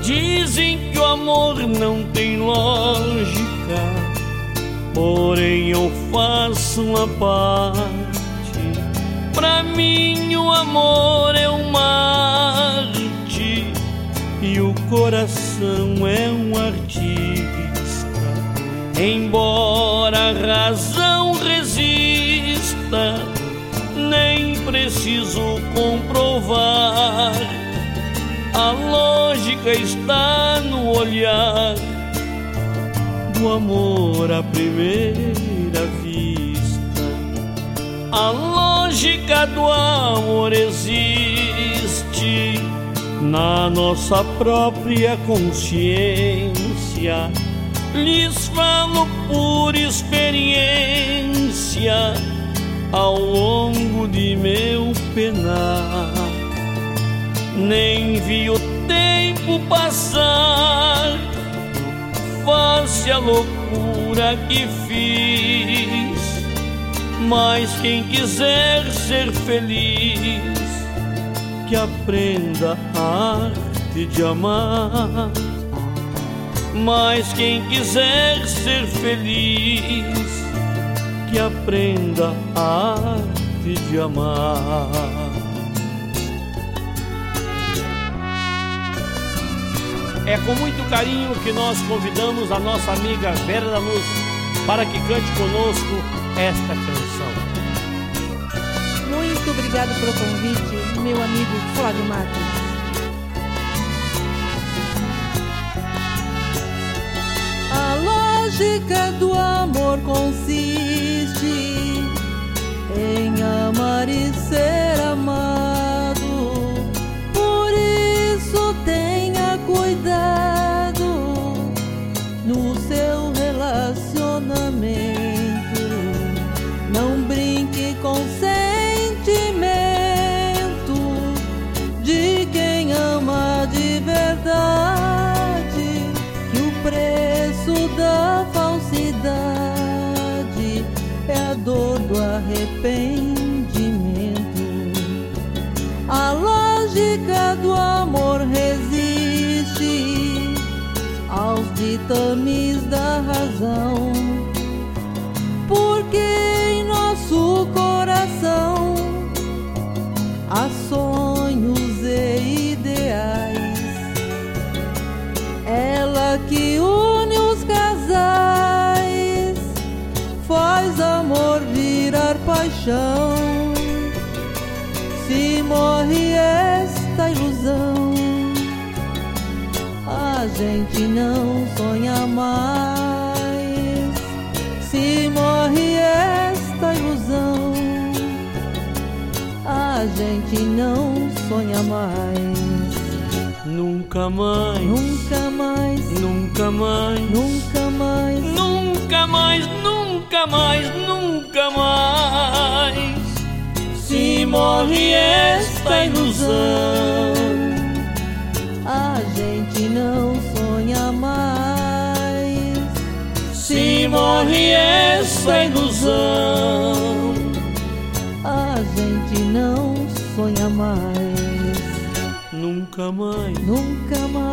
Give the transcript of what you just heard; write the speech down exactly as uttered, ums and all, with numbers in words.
Dizem que o amor não tem lógica, porém eu faço uma parte. Pra mim o amor é uma arte e o coração é um artista. Embora a razão resista, nem preciso comprovar. A lógica está no olhar do amor à primeira vista. A lógica do amor existe na nossa própria consciência. Lhes falo por experiência ao longo de meu penar. Nem vi o tempo passar, face a loucura que fiz. Mas quem quiser ser feliz, que aprenda a arte de amar. Mas quem quiser ser feliz, que aprenda a arte de amar. É com muito carinho que nós convidamos a nossa amiga Vera da Luz para que cante conosco esta canção. Muito obrigado pelo convite, meu amigo Flávio Matos. A lógica do amor consiste em amar e ser amado. Por isso tenha cuidado no seu relacionamento. Não brinque com sentimento de quem ama de verdade, que o preço da falsidade é a dor do arrependimento. A lógica do amor resiste aos ditames da razão, porque em nosso coração há sonhos e ideais. Ela que une os casais faz amor virar paixão. Se morre esta ilusão, a gente não sonha mais. Se morre esta ilusão, a gente não sonha mais. Nunca mais, Nunca mais, nunca mais, nunca mais, nunca mais, nunca mais, nunca mais. Se morre esta ilusão, a gente não sonha mais. se morre esta ilusão, a gente não sonha mais. nunca mais, Nunca mais,